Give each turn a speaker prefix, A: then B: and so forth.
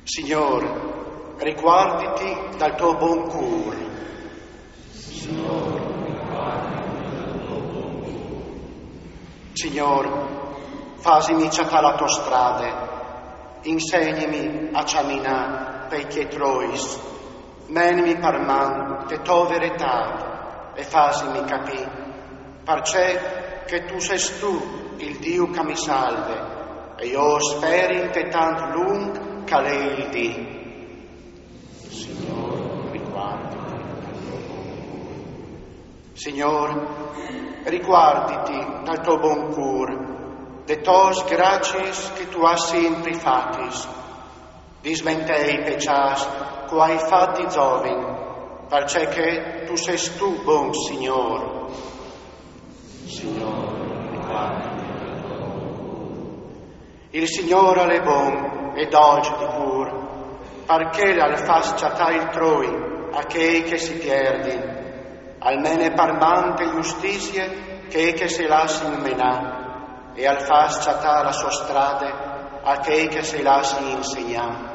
A: Signore, riguarditi dal tuo buon cur. Signore, fasimi città la tua strade, insegnami a camminare per i trois, menimi per man de tua verità e fasimi capì, perché che tu sei tu il Dio che mi salve, e io speri in te tanto lungo che lei il dì. Signore, riguardati. Signore, riguarditi dal tuo buon cur, de tos gracies che tu hai sempre fatis, dismentei peccias che hai fatti giovin, perché che tu sei tu buon Signore. Signore, riguardati dal tuo buon cur. Il Signore è buon e dolce di cur, perché al fas città il troi a che si perdi, almeno parmante giustizie che si lasci menà, e al fas città la sua strade a che si lasci insegnare.